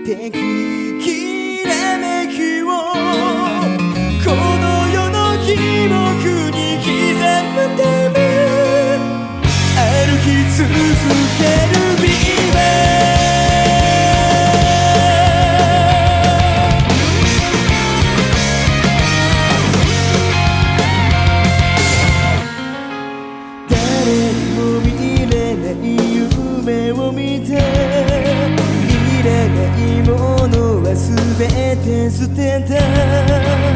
てくきらめきをこの世の記憶に刻むため歩き続けるビーバー夢を見ていらないものはすべて捨てた